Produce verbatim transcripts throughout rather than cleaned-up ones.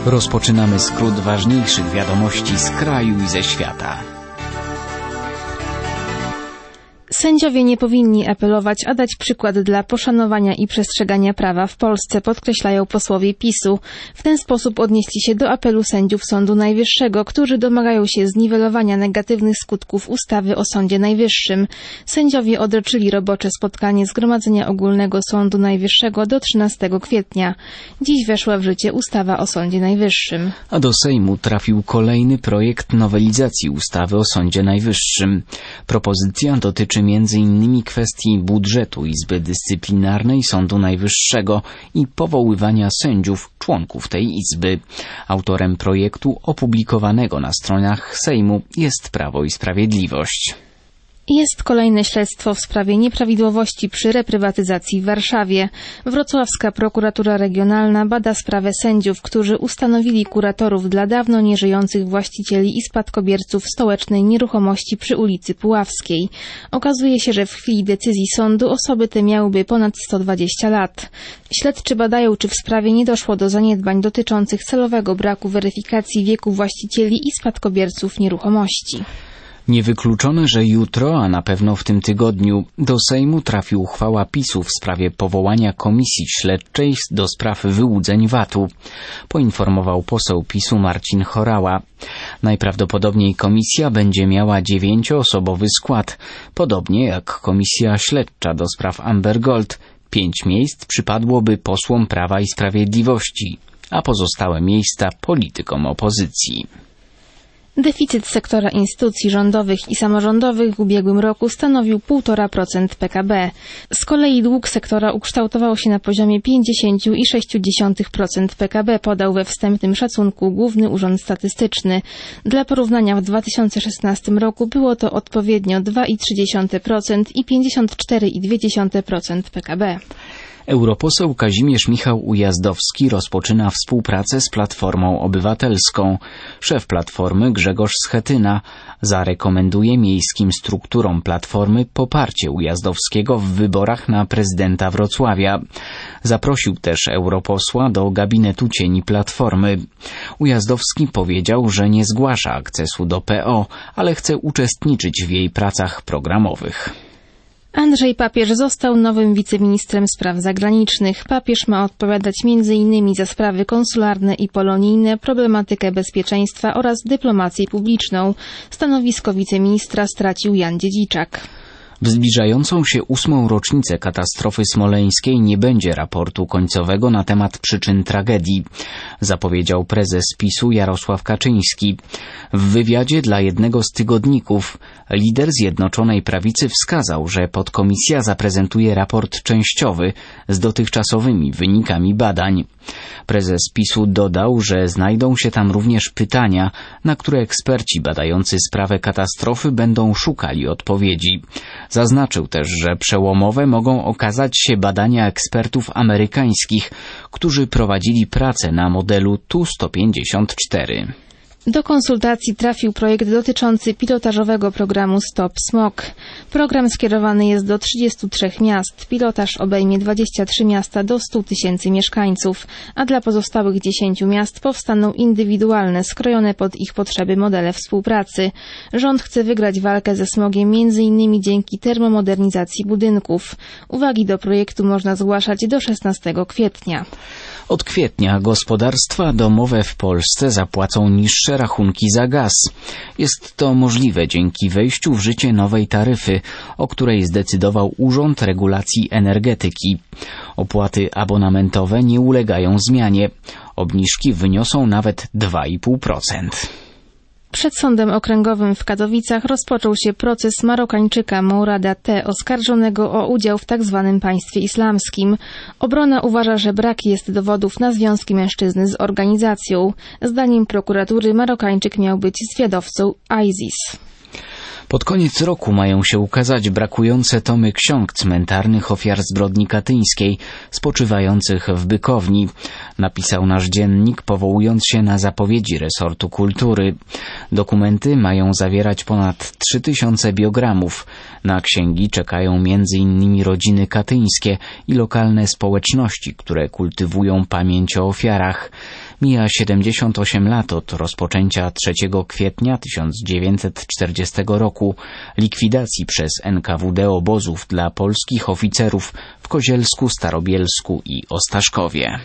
Rozpoczynamy skrót ważniejszych wiadomości z kraju i ze świata. Sędziowie nie powinni apelować, a dać przykład dla poszanowania i przestrzegania prawa w Polsce, podkreślają posłowie PiSu. W ten sposób odnieśli się do apelu sędziów Sądu Najwyższego, którzy domagają się zniwelowania negatywnych skutków ustawy o Sądzie Najwyższym. Sędziowie odroczyli robocze spotkanie Zgromadzenia Ogólnego Sądu Najwyższego do trzynastego kwietnia. Dziś weszła w życie ustawa o Sądzie Najwyższym. A do Sejmu trafił kolejny projekt nowelizacji ustawy o Sądzie Najwyższym. Propozycja dotyczy między innymi kwestii budżetu Izby Dyscyplinarnej Sądu Najwyższego i powoływania sędziów, członków tej izby. Autorem projektu opublikowanego na stronach Sejmu jest Prawo i Sprawiedliwość. Jest kolejne śledztwo w sprawie nieprawidłowości przy reprywatyzacji w Warszawie. Wrocławska prokuratura regionalna bada sprawę sędziów, którzy ustanowili kuratorów dla dawno nieżyjących właścicieli i spadkobierców stołecznej nieruchomości przy ulicy Puławskiej. Okazuje się, że w chwili decyzji sądu osoby te miałyby ponad sto dwadzieścia lat. Śledczy badają, czy w sprawie nie doszło do zaniedbań dotyczących celowego braku weryfikacji wieku właścicieli i spadkobierców nieruchomości. Niewykluczone, że jutro, a na pewno w tym tygodniu, do Sejmu trafi uchwała PiSu w sprawie powołania komisji śledczej do spraw wyłudzeń V A T-u, poinformował poseł PiSu Marcin Horała. Najprawdopodobniej komisja będzie miała dziewięcioosobowy skład, podobnie jak komisja śledcza do spraw Amber Gold. Pięć miejsc przypadłoby posłom Prawa i Sprawiedliwości, a pozostałe miejsca politykom opozycji. Deficyt sektora instytucji rządowych i samorządowych w ubiegłym roku stanowił półtora procent P K B. Z kolei dług sektora ukształtował się na poziomie pięćdziesiąt przecinek sześć procent P K B, podał we wstępnym szacunku Główny Urząd Statystyczny. Dla porównania w dwa tysiące szesnastym roku było to odpowiednio dwa przecinek trzy procent i pięćdziesiąt cztery przecinek dwa procent P K B. Europoseł Kazimierz Michał Ujazdowski rozpoczyna współpracę z Platformą Obywatelską. Szef Platformy Grzegorz Schetyna zarekomenduje miejskim strukturom Platformy poparcie Ujazdowskiego w wyborach na prezydenta Wrocławia. Zaprosił też europosła do gabinetu cieni Platformy. Ujazdowski powiedział, że nie zgłasza akcesu do P O, ale chce uczestniczyć w jej pracach programowych. Andrzej Papierz został nowym wiceministrem spraw zagranicznych. Papierz ma odpowiadać między innymi za sprawy konsularne i polonijne, problematykę bezpieczeństwa oraz dyplomację publiczną. Stanowisko wiceministra stracił Jan Dziedziczak. W zbliżającą się ósmą rocznicę katastrofy smoleńskiej nie będzie raportu końcowego na temat przyczyn tragedii, zapowiedział prezes PiSu Jarosław Kaczyński. W wywiadzie dla jednego z tygodników lider Zjednoczonej Prawicy wskazał, że podkomisja zaprezentuje raport częściowy z dotychczasowymi wynikami badań. Prezes PiSu dodał, że znajdą się tam również pytania, na które eksperci badający sprawę katastrofy będą szukali odpowiedzi. Zaznaczył też, że przełomowe mogą okazać się badania ekspertów amerykańskich, którzy prowadzili pracę na modelu Tu sto pięćdziesiąt cztery. Do konsultacji trafił projekt dotyczący pilotażowego programu Stop Smog. Program skierowany jest do trzydziestu trzech miast. Pilotaż obejmie dwadzieścia trzy miasta do stu tysięcy mieszkańców, a dla pozostałych dziesięciu miast powstaną indywidualne, skrojone pod ich potrzeby modele współpracy. Rząd chce wygrać walkę ze smogiem między innymi dzięki termomodernizacji budynków. Uwagi do projektu można zgłaszać do szesnastego kwietnia. Od kwietnia gospodarstwa domowe w Polsce zapłacą niższe rachunki za gaz. Jest to możliwe dzięki wejściu w życie nowej taryfy, o której zdecydował Urząd Regulacji Energetyki. Opłaty abonamentowe nie ulegają zmianie. Obniżki wyniosą nawet dwa i pół procent. Przed Sądem Okręgowym w Katowicach rozpoczął się proces Marokańczyka Mourada T., oskarżonego o udział w tzw. państwie islamskim. Obrona uważa, że brak jest dowodów na związki mężczyzny z organizacją. Zdaniem prokuratury Marokańczyk miał być zwiadowcą ISIS. Pod koniec roku mają się ukazać brakujące tomy ksiąg cmentarnych ofiar zbrodni katyńskiej, spoczywających w Bykowni, napisał nasz dziennik, powołując się na zapowiedzi resortu kultury. Dokumenty mają zawierać ponad trzy tysiące biogramów. Na księgi czekają między innymi rodziny katyńskie i lokalne społeczności, które kultywują pamięć o ofiarach. Mija siedemdziesiąt osiem lat od rozpoczęcia trzeciego kwietnia tysiąc dziewięćset czterdziestego roku likwidacji przez N K W D obozów dla polskich oficerów w Kozielsku, Starobielsku i Ostaszkowie.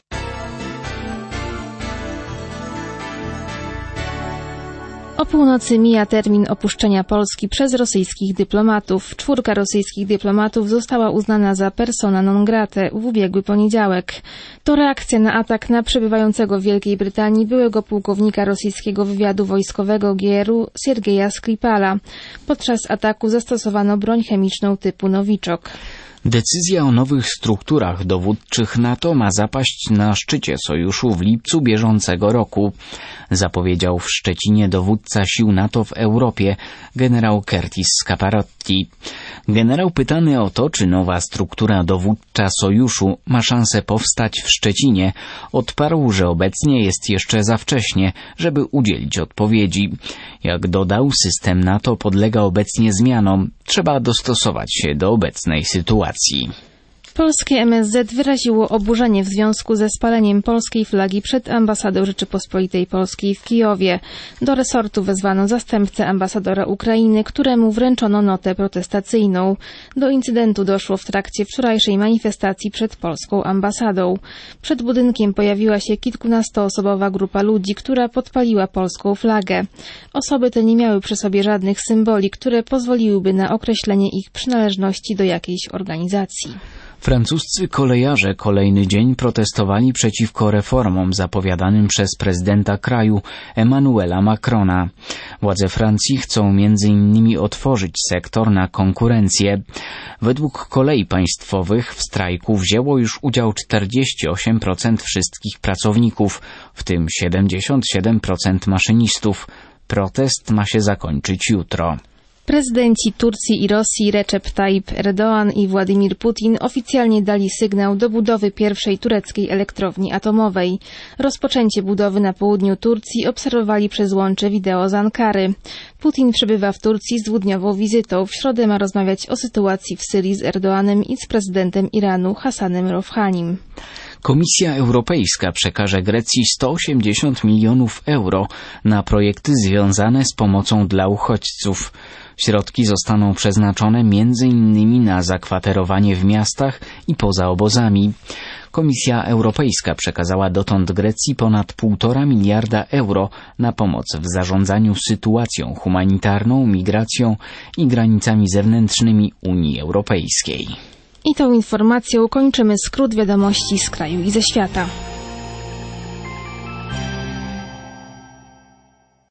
O północy mija termin opuszczenia Polski przez rosyjskich dyplomatów. Czwórka rosyjskich dyplomatów została uznana za persona non grata w ubiegły poniedziałek. To reakcja na atak na przebywającego w Wielkiej Brytanii byłego pułkownika rosyjskiego wywiadu wojskowego G R U Siergeja Skripala. Podczas ataku zastosowano broń chemiczną typu Nowiczok. Decyzja o nowych strukturach dowódczych NATO ma zapaść na szczycie sojuszu w lipcu bieżącego roku, zapowiedział w Szczecinie dowódca sił NATO w Europie, generał Curtis Scaparotti. Generał pytany o to, czy nowa struktura dowódcza sojuszu ma szansę powstać w Szczecinie, odparł, że obecnie jest jeszcze za wcześnie, żeby udzielić odpowiedzi. Jak dodał, system NATO podlega obecnie zmianom. Trzeba dostosować się do obecnej sytuacji. Polskie M S Z wyraziło oburzenie w związku ze spaleniem polskiej flagi przed ambasadą Rzeczypospolitej Polskiej w Kijowie. Do resortu wezwano zastępcę ambasadora Ukrainy, któremu wręczono notę protestacyjną. Do incydentu doszło w trakcie wczorajszej manifestacji przed polską ambasadą. Przed budynkiem pojawiła się kilkunastoosobowa grupa ludzi, która podpaliła polską flagę. Osoby te nie miały przy sobie żadnych symboli, które pozwoliłyby na określenie ich przynależności do jakiejś organizacji. Francuscy kolejarze kolejny dzień protestowali przeciwko reformom zapowiadanym przez prezydenta kraju Emmanuela Macrona. Władze Francji chcą między innymi otworzyć sektor na konkurencję. Według kolei państwowych w strajku wzięło już udział czterdzieści osiem procent wszystkich pracowników, w tym siedemdziesiąt siedem procent maszynistów. Protest ma się zakończyć jutro. Prezydenci Turcji i Rosji Recep Tayyip Erdoğan i Władimir Putin oficjalnie dali sygnał do budowy pierwszej tureckiej elektrowni atomowej. Rozpoczęcie budowy na południu Turcji obserwowali przez łącze wideo z Ankary. Putin przebywa w Turcji z dwudniową wizytą. W środę ma rozmawiać o sytuacji w Syrii z Erdoğanem i z prezydentem Iranu Hassanem Rouhanim. Komisja Europejska przekaże Grecji sto osiemdziesiąt milionów euro na projekty związane z pomocą dla uchodźców. Środki zostaną przeznaczone między innymi na zakwaterowanie w miastach i poza obozami. Komisja Europejska przekazała dotąd Grecji ponad półtora miliarda euro na pomoc w zarządzaniu sytuacją humanitarną, migracją i granicami zewnętrznymi Unii Europejskiej. I tą informacją kończymy skrót wiadomości z kraju i ze świata.